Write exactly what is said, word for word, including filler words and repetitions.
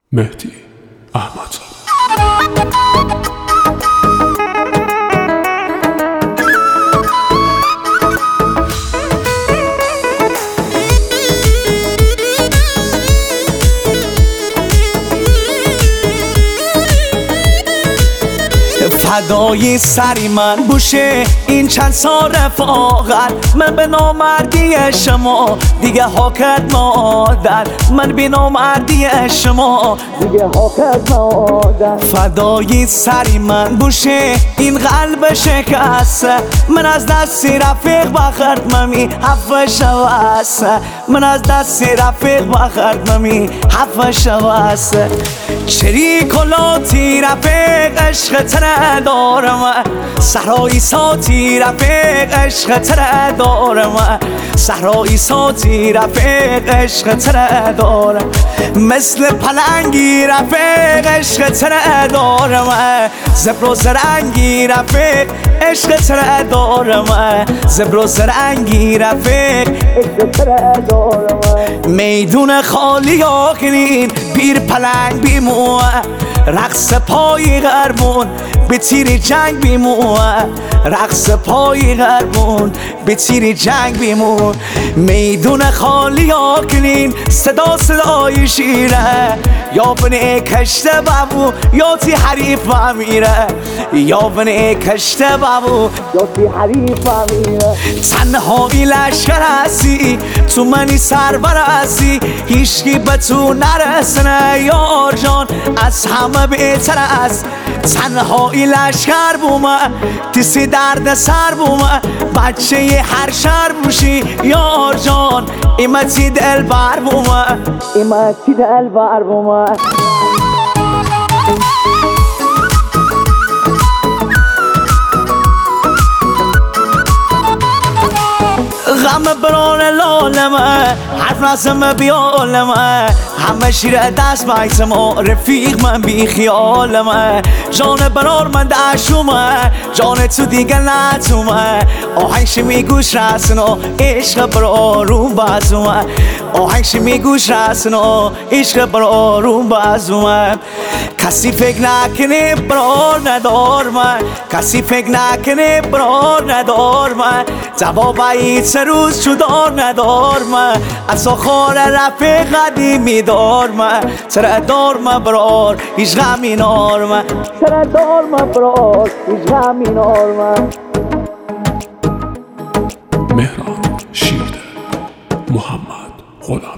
مهدی احمدزاده. فدای سری من بوشه این چند سال رفاقت، من به نامردی شما دیگه حاکت مادر، من به نامردی شما دیگه حاکت مادر. فدای سری من بوشه این قلب شکسته، من از دستی رفیق بخرد ممی حفه شوسته، من از دستی رفیق بخرد ممی حفه شوسته. چری کلاتی رفیق عشق تره دارم، صحرایی ساتی رفیق عشق تره دارم، صحرایی ساتی رفیق عشق تره دارم. مثل پلنگی رفیق عشق تره دارم، زبر و زرنگی رفیق عشق تره دارم، زبر و زرنگی رفیق عشق تره دارم. میدون خالی آخرین پیر پلنگ بیمو، رقص پای غربون به تیر جنگ بیمو، رقص پای غربون به تیر جنگ بیمو. میدون خالی آکنین صدا صدای شیره، یا بنه کشته بابو یا تی حریف بمیره، یا بنه کشته بابو یا تی حریف بمیره. تنهایی لشکر هستی تو منی سربر هستی، هیچکی به تو نرسنه یار جان از همه بهتر است. تنهایی لشکر بومه تیسی درد سر بومه، بچه ی هر شهر بوشی یار جان ایمتی دل بر بومه، ایمتی دل بر بومه. غم بران لالمه حرف نزمه بیالمه، همه شیر دست بایزمه رفیق من بی خیالمه. جان برار من دشومه جان تو دیگه نتومه، آهنگش میگوش رسن و عشق برارون بازومه، آهنگش میگوش رسن و عشق برارون بازومه. کسی فکر نکنه برار ندار من، کسی فکر نکنه برار ندار من، جواب این سه روز جدا ندار من، از آخار رفیق قدیمی دار من. سر دار من برار هیچ غمی نار من، سر دار من برار هیچ غمی نار من. مهران شیرده محمد غلامی.